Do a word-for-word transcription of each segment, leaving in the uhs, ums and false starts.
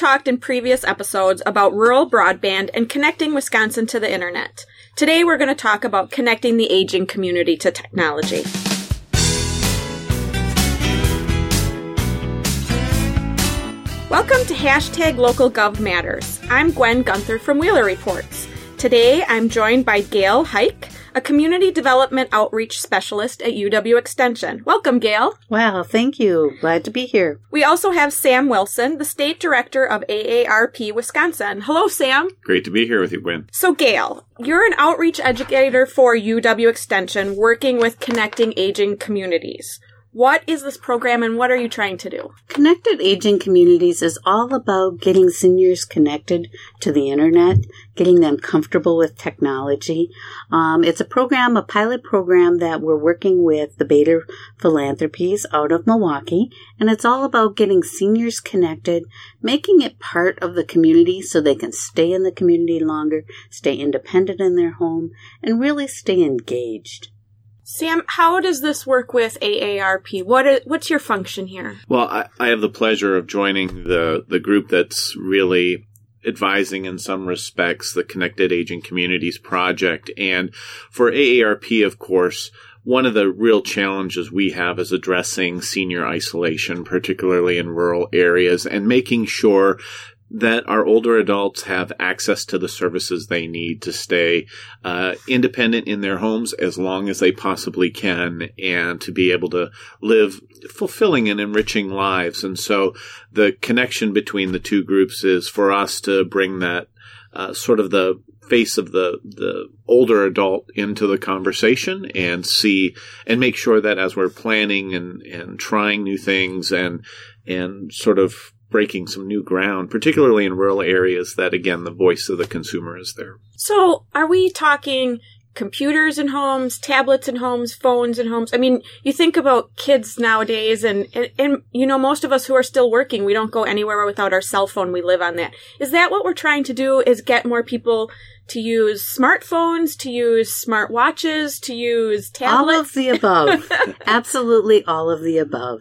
talked in previous episodes about rural broadband and connecting Wisconsin to the internet. Today we're going to talk about connecting the aging community to technology. Welcome to Hashtag Local Gov Matters. I'm Gwen Gunther from Wheeler Reports. Today I'm joined by Gail Hike, a Community Development Outreach Specialist at U W Extension. Welcome, Gail. Wow, thank you. Glad to be here. We also have Sam Wilson, the State Director of A A R P Wisconsin. Hello, Sam. Great to be here with you, Gwen. So, Gail, you're an outreach educator for U W Extension working with connecting aging communities. What is this program and what are you trying to do? Connected Aging Communities is all about getting seniors connected to the internet, getting them comfortable with technology. Um, it's a program, a pilot program that we're working with the Bader Philanthropies out of Milwaukee, and it's all about getting seniors connected, making it part of the community so they can stay in the community longer, stay independent in their home, and really stay engaged. Sam, how does this work with A A R P? What is, what's your function here? Well, I, I have the pleasure of joining the, the group that's really advising in some respects the Connected Aging Communities project. And for A A R P, of course, one of the real challenges we have is addressing senior isolation, particularly in rural areas, and making sure that our older adults have access to the services they need to stay uh, independent in their homes as long as they possibly can and to be able to live fulfilling and enriching lives. And so the connection between the two groups is for us to bring that uh, sort of the face of the, the older adult into the conversation and see and make sure that as we're planning and, and trying new things and and sort of breaking some new ground, particularly in rural areas, that, again, the voice of the consumer is there. So are we talking computers in homes, tablets in homes, phones in homes? I mean, you think about kids nowadays, and, and, and, you know, most of us who are still working, we don't go anywhere without our cell phone. We live on that. Is that what we're trying to do, is get more people to use smartphones, to use smart watches, to use tablets? All of the above. Absolutely all of the above.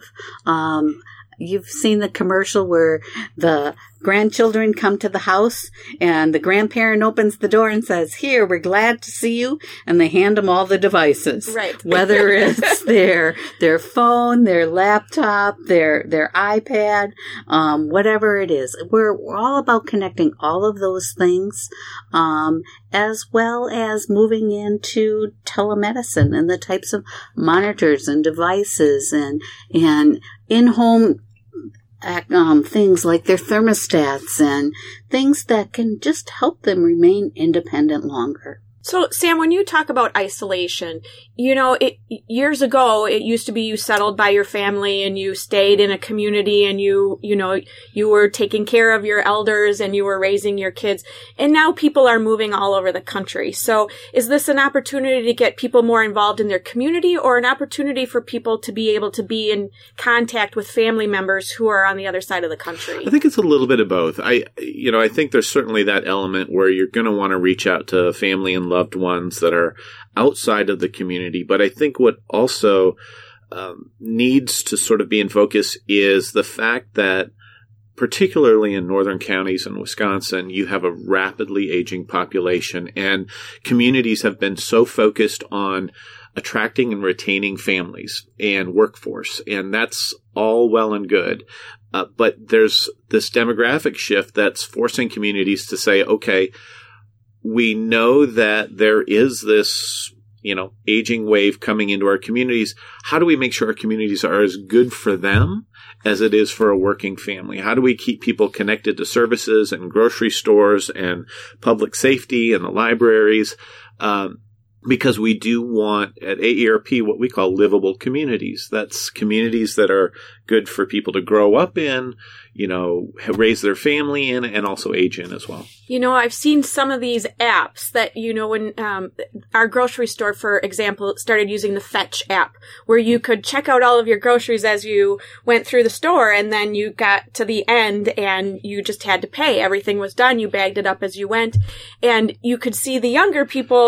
Um You've seen the commercial where the grandchildren come to the house and the grandparent opens the door and says, "Here, we're glad to see you." And they hand them all the devices. Right. Whether it's their their phone, their laptop, their their iPad, um, whatever it is. We're, we're all about connecting all of those things, um, as well as moving into telemedicine and the types of monitors and devices and and in-home Um, things like their thermostats and things that can just help them remain independent longer. So, Sam, when you talk about isolation, you know, it, years ago, it used to be you settled by your family and you stayed in a community and you, you know, you were taking care of your elders and you were raising your kids. And now people are moving all over the country. So is this an opportunity to get people more involved in their community, or an opportunity for people to be able to be in contact with family members who are on the other side of the country? I think it's a little bit of both. I, you know, I think there's certainly that element where you're going to want to reach out to family and loved ones that are outside of the community. But I think what also um, needs to sort of be in focus is the fact that, particularly in northern counties in Wisconsin, you have a rapidly aging population, and communities have been so focused on attracting and retaining families and workforce, and that's all well and good. Uh, but there's this demographic shift that's forcing communities to say, okay, we know that there is this, you know, aging wave coming into our communities. How do we make sure our communities are as good for them as it is for a working family? How do we keep people connected to services and grocery stores and public safety and the libraries? Um, because we do want at A A R P what we call livable communities. That's communities that are good for people to grow up in, you know, raise their family in, and also age in as well. You know, I've seen some of these apps that, you know, when um, our grocery store, for example, started using the Fetch app, where you could check out all of your groceries as you went through the store, and then you got to the end and you just had to pay. Everything was done. You bagged it up as you went, and you could see the younger people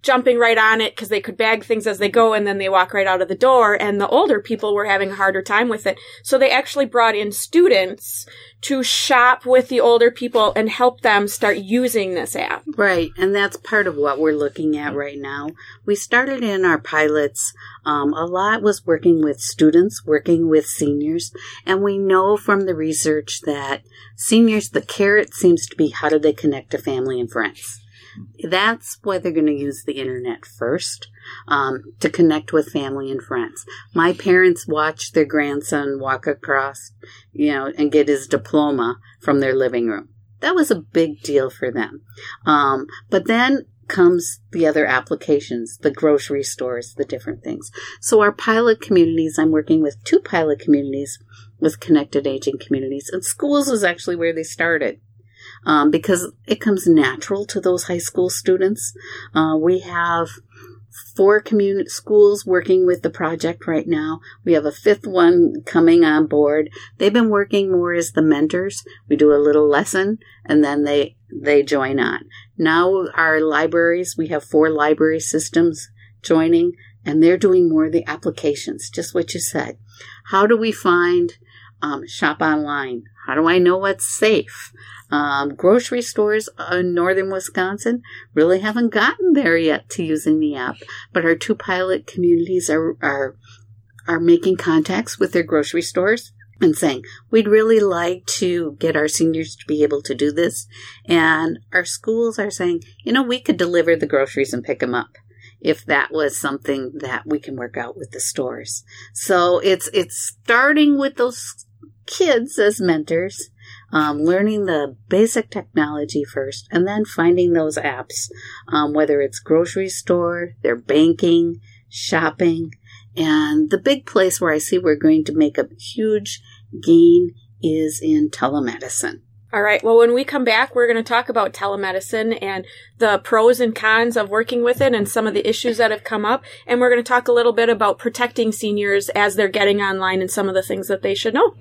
jumping right on it because they could bag things as they go, and then they walk right out of the door, and the older people were having a harder time with it. So they actually brought in students to shop with the older people and help them start using this app. Right, and that's part of what we're looking at right now. We started in our pilots, um, a lot was working with students, working with seniors, and we know from the research that seniors, the carrot seems to be how do they connect to family and friends. That's why they're going to use the internet first, um, to connect with family and friends. My parents watched their grandson walk across, you know, and get his diploma from their living room. That was a big deal for them. Um, but then comes the other applications, the grocery stores, the different things. So our pilot communities, I'm working with two pilot communities with connected aging communities, and schools is actually where they started. Um, because it comes natural to those high school students. Uh, we have four community schools working with the project right now. We have a fifth one coming on board. They've been working more as the mentors. We do a little lesson, and then they they join on. Now our libraries, we have four library systems joining, and they're doing more of the applications, just what you said. How do we find um, shop online? How do I know what's safe? Um, grocery stores in northern Wisconsin really haven't gotten there yet to using the app, but our two pilot communities are are are making contacts with their grocery stores and saying, we'd really like to get our seniors to be able to do this. And our schools are saying, you know, we could deliver the groceries and pick them up if that was something that we can work out with the stores. So it's it's starting with those kids as mentors, um, learning the basic technology first, and then finding those apps, um, whether it's grocery store, their banking, shopping, and the big place where I see we're going to make a huge gain is in telemedicine. All right. Well, when we come back, we're going to talk about telemedicine and the pros and cons of working with it and some of the issues that have come up. And we're going to talk a little bit about protecting seniors as they're getting online and some of the things that they should know.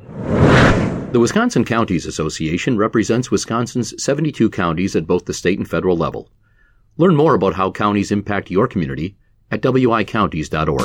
The Wisconsin Counties Association represents Wisconsin's seventy-two counties at both the state and federal level. Learn more about how counties impact your community at w i counties dot org.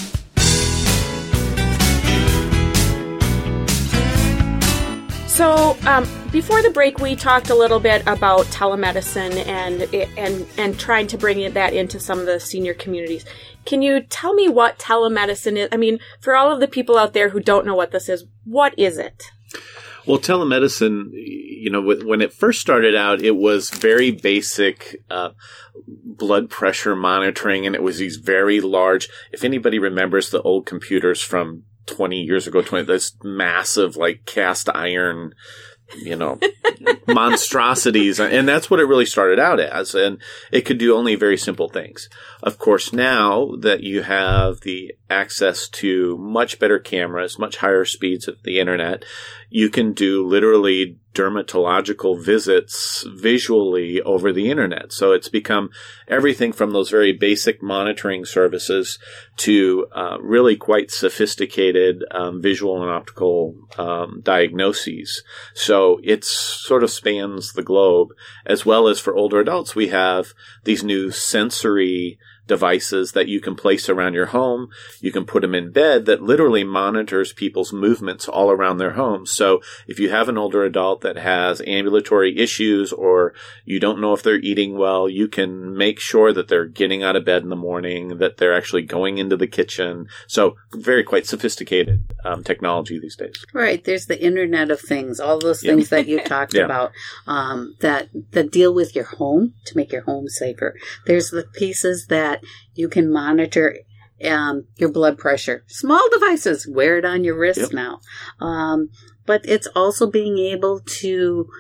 So, um, before the break, we talked a little bit about telemedicine and and and trying to bring that into some of the senior communities. Can you tell me what telemedicine is? I mean, for all of the people out there who don't know what this is, what is it? Well, telemedicine, you know, when it first started out, it was very basic uh, blood pressure monitoring, and it was these very large, if anybody remembers the old computers from twenty years ago, twenty, this massive, like, cast iron, you know, monstrosities. And that's what it really started out as. And it could do only very simple things. Of course, now that you have the access to much better cameras, much higher speeds of the internet, you can do literally dermatological visits visually over the internet. So it's become everything from those very basic monitoring services to uh, really quite sophisticated um, visual and optical um, diagnoses. So it sort of spans the globe. As well as for older adults, we have these new sensory devices that you can place around your home. You can put them in bed that literally monitors people's movements all around their homes. So if you have an older adult that has ambulatory issues or you don't know if they're eating well, you can make sure that they're getting out of bed in the morning, that they're actually going into the kitchen. So very quite sophisticated um, technology these days. Right. There's the Internet of Things, all those Yeah. things that you talked Yeah. about um, that, that deal with your home to make your home safer. There's the pieces that you can monitor um, your blood pressure. Small devices, wear it on your wrist Yep. now. Um, but it's also being able to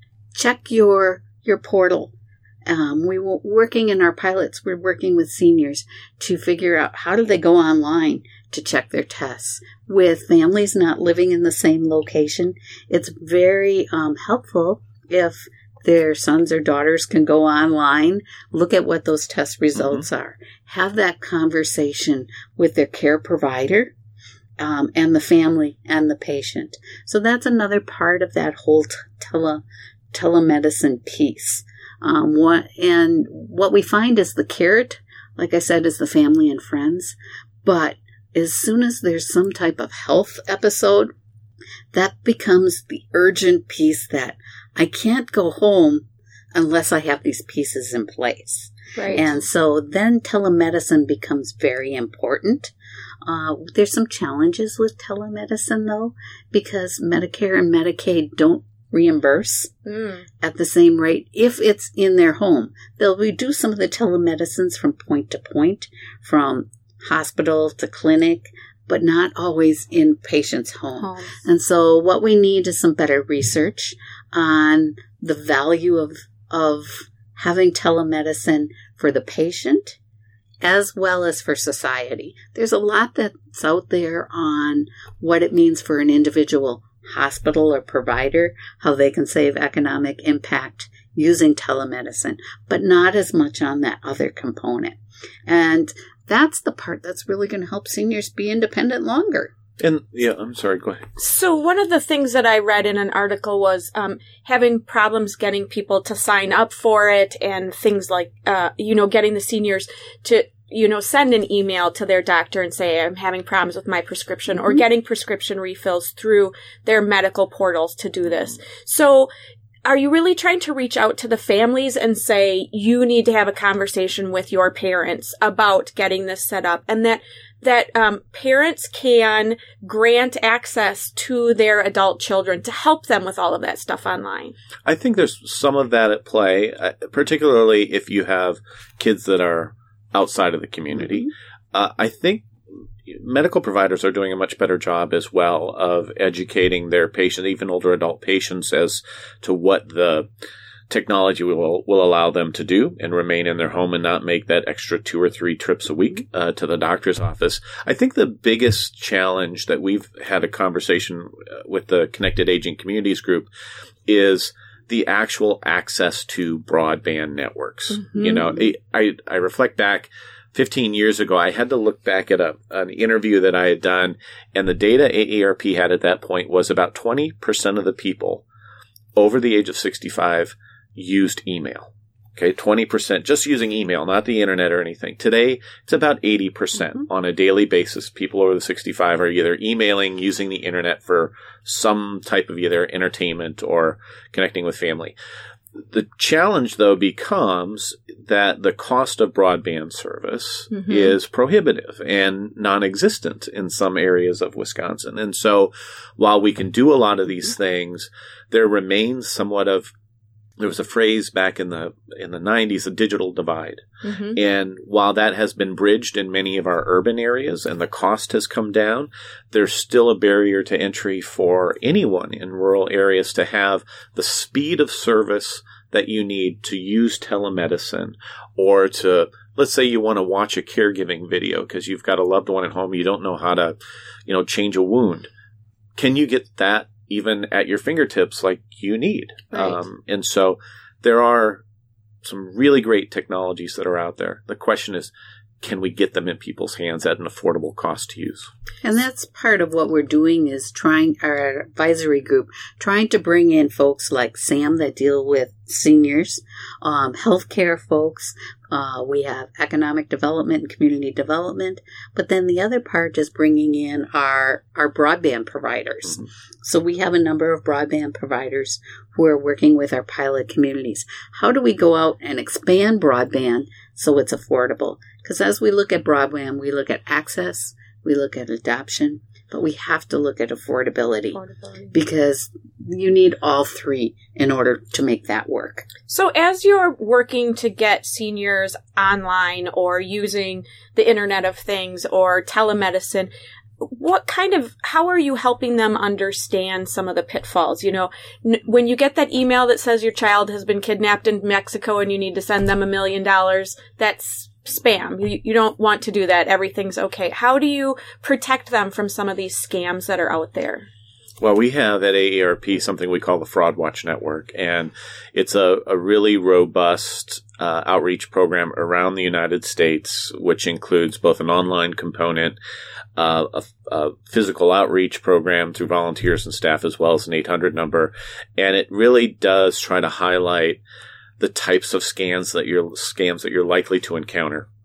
check your your portal. Um, we were working in our pilots, we're working with seniors to figure out how do they go online to check their tests. With families not living in the same location, it's very um, helpful if their sons or daughters can go online, look at what those test results mm-hmm. are, have that conversation with their care provider um, and the family and the patient. So that's another part of that whole t- tele telemedicine piece. Um, what and what we find is the carrot like I said, is the family and friends. But as soon as there's some type of health episode, that becomes the urgent piece that I can't go home unless I have these pieces in place. Right. And so then telemedicine becomes very important. Uh, there's some challenges with telemedicine, though, because Medicare and Medicaid don't reimburse mm. at the same rate if it's in their home. They'll reduce some of the telemedicines from point to point, from hospital to clinic, but not always in patient's home. home. And so what we need is some better research on the value of of having telemedicine for the patient as well as for society. There's a lot that's out there on what it means for an individual hospital or provider, how they can save economic impact using telemedicine, but not as much on that other component. And that's the part that's really going to help seniors be independent longer. And yeah, I'm sorry, go ahead. So one of the things that I read in an article was um, having problems getting people to sign up for it and things like, uh, you know, getting the seniors to, you know, send an email to their doctor and say, I'm having problems with my prescription, mm-hmm. or getting prescription refills through their medical portals to do this. So are you really trying to reach out to the families and say, you need to have a conversation with your parents about getting this set up, and that that um, parents can grant access to their adult children to help them with all of that stuff online? I think there's some of that at play, uh, particularly if you have kids that are outside of the community. Uh, I think medical providers are doing a much better job as well of educating their patients, even older adult patients, as to what the technology will will allow them to do and remain in their home and not make that extra two or three trips a week uh, to the doctor's office. I think the biggest challenge that we've had a conversation with the Connected Aging Communities group is the actual access to broadband networks. Mm-hmm. You know, I, I reflect back fifteen years ago, I had to look back at a, an interview that I had done, and the data A A R P had at that point was about twenty percent of the people over the age of sixty-five used email. Okay, twenty percent just using email, not the internet or anything. Today, it's about eighty percent mm-hmm. on a daily basis. People over the sixty-five are either emailing, using the internet for some type of either entertainment or connecting with family. The challenge, though, becomes that the cost of broadband service mm-hmm. is prohibitive and non-existent in some areas of Wisconsin. And so while we can do a lot of these things, there remains somewhat of, there was a phrase back in the in the nineties, a digital divide. Mm-hmm. And while that has been bridged in many of our urban areas and the cost has come down, there's still a barrier to entry for anyone in rural areas to have the speed of service that you need to use telemedicine, or to, let's say you want to watch a caregiving video because you've got a loved one at home, you don't know how to, you know, change a wound. Can you get that even at your fingertips like you need? Right. Um, and so there are some really great technologies that are out there. The question is, can we get them in people's hands at an affordable cost to use? And that's part of what we're doing, is trying, our advisory group, trying to bring in folks like Sam that deal with seniors, um, healthcare folks. Uh, we have economic development and community development. But then the other part is bringing in our, our broadband providers. Mm-hmm. So we have a number of broadband providers who are working with our pilot communities. How do we go out and expand broadband so it's affordable? Because as we look at broadband, we look at access, we look at adoption, but we have to look at affordability, affordability. Because you need all three in order to make that work. So as you're working to get seniors online or using the Internet of Things or telemedicine, what kind of, how are you helping them understand some of the pitfalls? You know, n- when you get that email that says your child has been kidnapped in Mexico and you need to send them a million dollars, that's spam. You, you don't want to do that. Everything's okay. How do you protect them from some of these scams that are out there? Well, we have at A A R P something we call the Fraud Watch Network, and it's a, a really robust uh, outreach program around the United States, which includes both an online component, uh, a, a physical outreach program through volunteers and staff, as well as an eight hundred number. And it really does try to highlight the types of scams that you're scams that you're likely to encounter.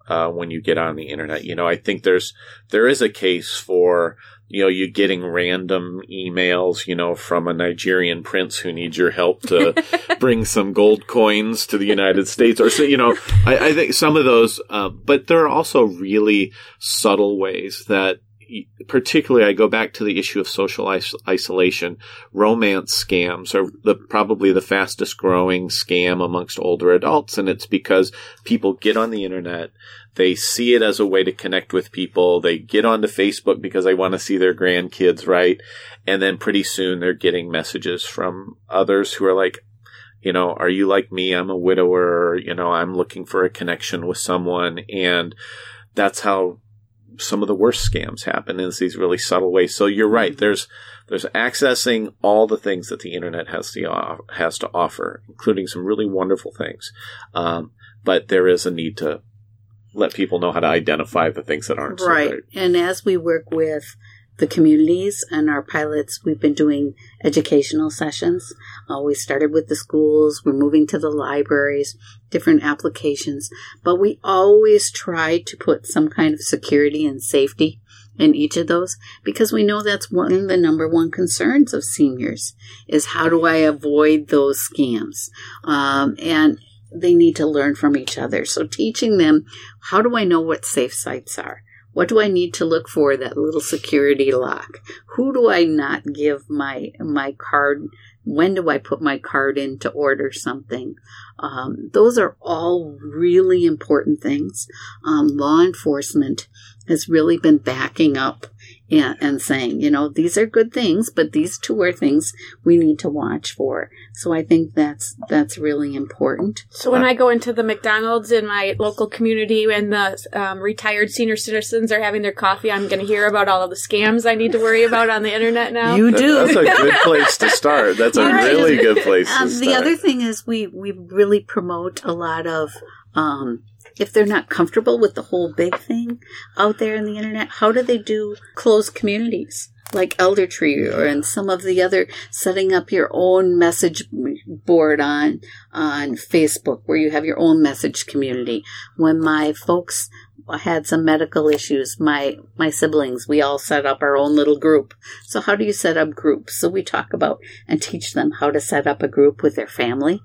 uh, when you get on the internet. You know, I think there's there is a case for, you know, you getting random emails, you know, from a Nigerian prince who needs your help to bring some gold coins to the United States, or so, you know, I, I think some of those. Uh, but there are also really subtle ways that, particularly, I go back to the issue of social is- isolation. Romance scams are the, probably the fastest growing scam amongst older adults. And it's because people get on the internet. They see it as a way to connect with people. They get onto Facebook because they want to see their grandkids, right? And then pretty soon they're getting messages from others who are like, you know, are you like me? I'm a widower. You know, I'm looking for a connection with someone. And that's how some of the worst scams happen, in these really subtle ways. So you're right. There's there's accessing all the things that the internet has to uh, has to offer, including some really wonderful things. Um, but there is a need to let people know how to identify the things that aren't right. so great. And as we work with the communities and our pilots, we've been doing educational sessions. Uh, we started with the schools. We're moving to the libraries, different applications. But we always try to put some kind of security and safety in each of those, because we know that's one of the number one concerns of seniors is how do I avoid those scams? Um, and they need to learn from each other. So teaching them, how do I know what safe sites are? What do I need to look for? That little security lock. Who do I not give my my card? When do I put my card in to order something? Um, those are all really important things. Um, law enforcement has really been backing up and, and saying, you know, these are good things, but these two are things we need to watch for. So I think that's that's really important. So when I go into the McDonald's in my local community and the um, retired senior citizens are having their coffee, I'm going to hear about all of the scams I need to worry about on the internet now. You do. That's a good place to start. That's a Right. really good place to Um, start. the other thing is we, we really promote a lot of, um, if they're not comfortable with the whole big thing out there in the internet, how do they do closed communities like Elder Tree or and some of the other, setting up your own message board on on Facebook where you have your own message community. When my folks had some medical issues, my my siblings, we all set up our own little group. So how do you set up groups? So we talk about and teach them how to set up a group with their family.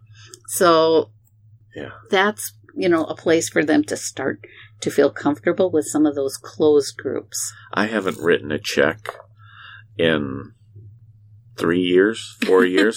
So yeah. that's, you know, a place for them to start to feel comfortable with some of those closed groups. I haven't written a check in three years, four years.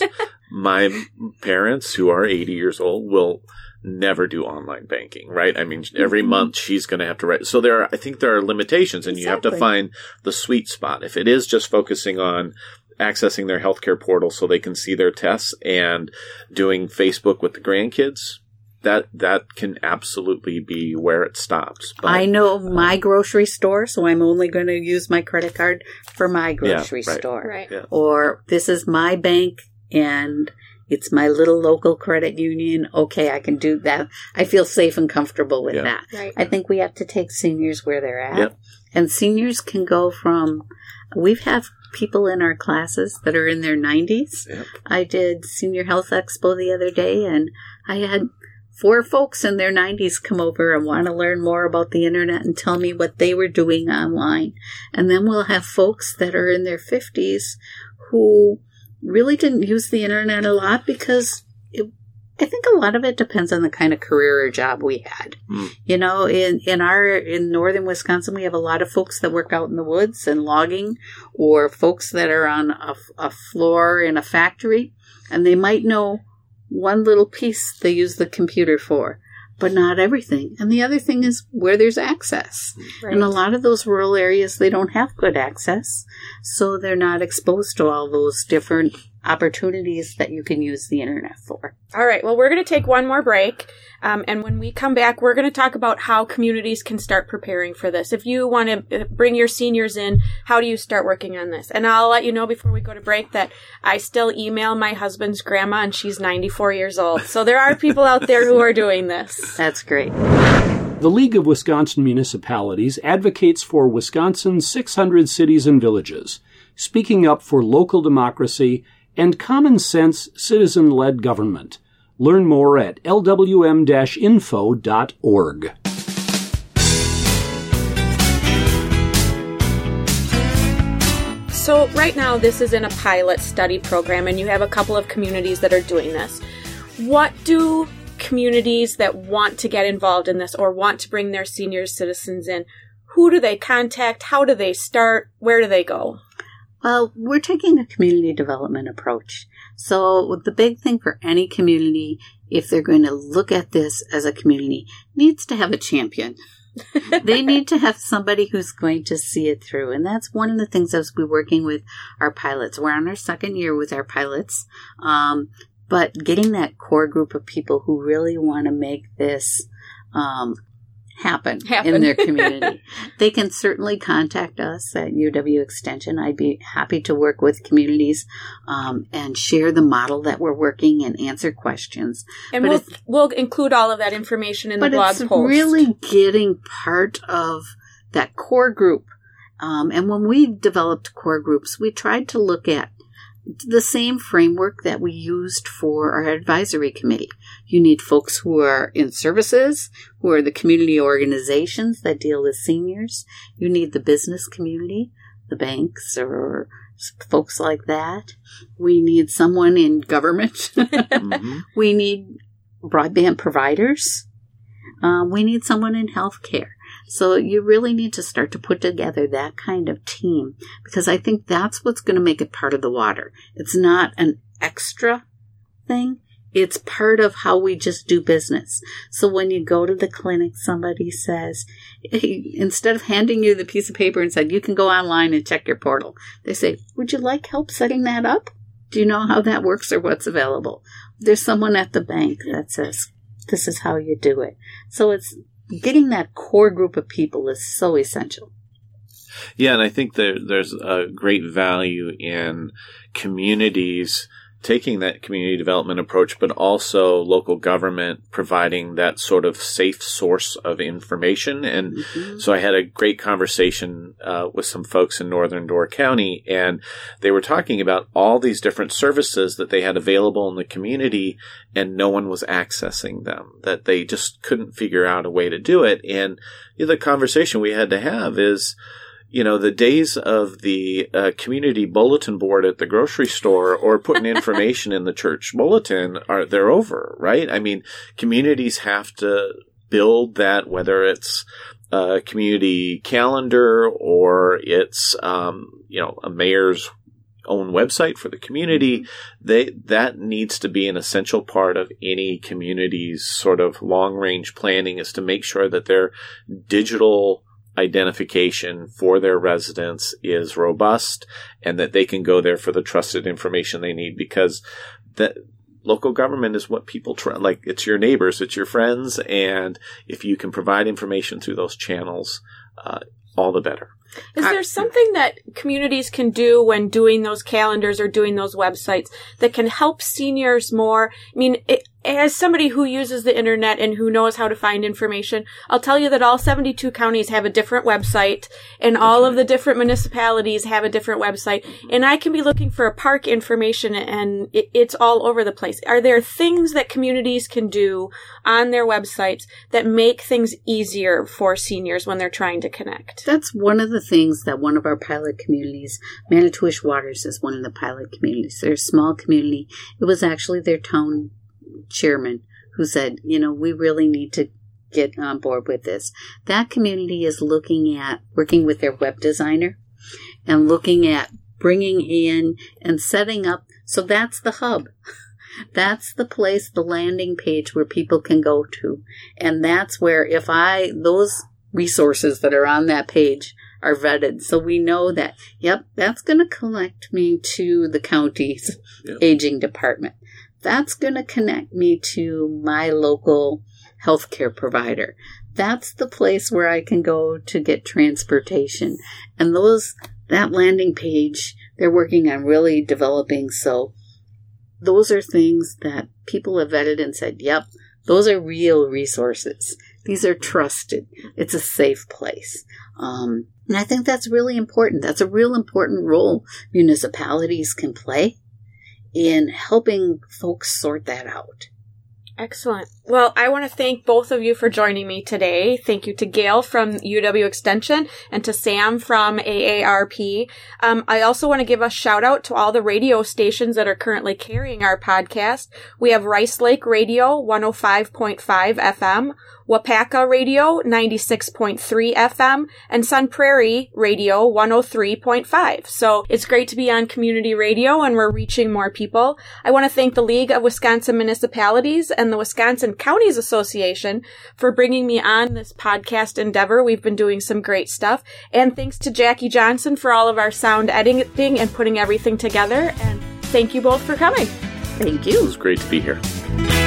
My parents, who are eighty years old, will never do online banking, right? I mean, every mm-hmm. month she's going to have to write. So there are, I think there are limitations, and exactly. you have to find the sweet spot. If it is just focusing on accessing their healthcare portal so they can see their tests and doing Facebook with the grandkids, that that can absolutely be where it stops. But, I know my grocery store, so I'm only going to use my credit card for my grocery yeah, right. store. Right. Yeah. Or this is my bank and it's my little local credit union. Okay, I can do that. I feel safe and comfortable with yeah. that. Right. I think we have to take seniors where they're at. Yep. And seniors can go from, we've had people in our classes that are in their nineties. Yep. I did Senior Health Expo the other day, and I had four folks in their nineties come over and want to learn more about the internet and tell me what they were doing online. And then we'll have folks that are in their fifties who really didn't use the internet a lot because it, I think a lot of it depends on the kind of career or job we had. Mm. You know, in, in our, in northern Wisconsin, we have a lot of folks that work out in the woods and logging, or folks that are on a, a floor in a factory, and they might know one little piece they use the computer for, but not everything. And the other thing is where there's access. Right. In a lot of those rural areas, they don't have good access, so they're not exposed to all those different opportunities that you can use the internet for. All right. Well, we're going to take one more break. Um, and when we come back, we're going to talk about how communities can start preparing for this. If you want to bring your seniors in, how do you start working on this? And I'll let you know before we go to break that I still email my husband's grandma, and she's ninety-four years old. So there are people out there who are doing this. That's great. The League of Wisconsin Municipalities advocates for Wisconsin's six hundred cities and villages, speaking up for local democracy and common-sense, citizen-led government. Learn more at l w m dash info dot org. So right now this is in a pilot study program and you have a couple of communities that are doing this. What do communities that want to get involved in this or want to bring their senior citizens in, who do they contact? How do they start? Where do they go? Well, we're taking a community development approach. So the big thing for any community, if they're going to look at this as a community, needs to have a champion. They need to have somebody who's going to see it through. And that's one of the things as we're working with our pilots. We're on our second year with our pilots. Um, but getting that core group of people who really want to make this um, happen, happen in their community. They can certainly contact us at U W Extension. I'd be happy to work with communities um, and share the model that we're working and answer questions. And we'll, we'll include all of that information in the blog post. But it's really getting part of that core group. Um, and when we developed core groups, we tried to look at the same framework that we used for our advisory committee. You need folks who are in services, who are the community organizations that deal with seniors. You need the business community, the banks or folks like that. We need someone in government. mm-hmm. We need broadband providers. Um, we need someone in healthcare. So you really need to start to put together that kind of team because I think that's what's going to make it part of the water. It's not an extra thing. It's part of how we just do business. So when you go to the clinic, somebody says, hey, instead of handing you the piece of paper and said, you can go online and check your portal, they say, would you like help setting that up? Do you know how that works or what's available? There's someone at the bank that says, this is how you do it. So it's getting that core group of people is so essential. Yeah, and I think there, there's a great value in communities taking that community development approach, but also local government providing that sort of safe source of information. And mm-hmm. so I had a great conversation uh, with some folks in Northern Door County, and they were talking about all these different services that they had available in the community, and no one was accessing them, that they just couldn't figure out a way to do it. And you know, the conversation we had to have is, you know, the days of the uh, community bulletin board at the grocery store or putting information in the church bulletin are they're over, right? I mean, communities have to build that, whether it's a community calendar or it's, um, you know, a mayor's own website for the community. They that needs to be an essential part of any community's sort of long range planning, is to make sure that their digital identification for their residents is robust and that they can go there for the trusted information they need, because that local government is what people try, like it's your neighbors, it's your friends, and if you can provide information through those channels, uh, all the better. Is there something that communities can do when doing those calendars or doing those websites that can help seniors more? I mean, it, as somebody who uses the internet and who knows how to find information, I'll tell you that all seventy-two counties have a different website and all right. of the different municipalities have a different website. And I can be looking for a park information and it, it's all over the place. Are there things that communities can do on their websites that make things easier for seniors when they're trying to connect? That's one of the things that one of our pilot communities, Manitowish Waters is one of the pilot communities. They're a small community. It was actually their town chairman who said, you know, we really need to get on board with this. That community is looking at working with their web designer and looking at bringing in and setting up. So that's the hub. That's the place, the landing page where people can go to. And that's where if I, those resources that are on that page are vetted. So we know that, yep, that's going to connect me to the county's yep. aging department. That's going to connect me to my local healthcare provider. That's the place where I can go to get transportation. And those, that landing page, they're working on really developing. So those are things that people have vetted and said, yep, those are real resources. These are trusted. It's a safe place. Um, and I think that's really important. That's a real important role municipalities can play in helping folks sort that out. Excellent. Well, I want to thank both of you for joining me today. Thank you to Gail from U W Extension and to Sam from A A R P. Um, I also want to give a shout out to all the radio stations that are currently carrying our podcast. We have Rice Lake Radio, one oh five point five F M, Wapaka Radio, ninety-six point three F M, and Sun Prairie Radio, one oh three point five. So it's great to be on community radio, and we're reaching more people. I want to thank the League of Wisconsin Municipalities and the Wisconsin Counties Association for bringing me on this podcast endeavor. We've been doing some great stuff. And thanks to Jackie Johnson for all of our sound editing and putting everything together. And thank you both for coming. Thank you. It was great to be here.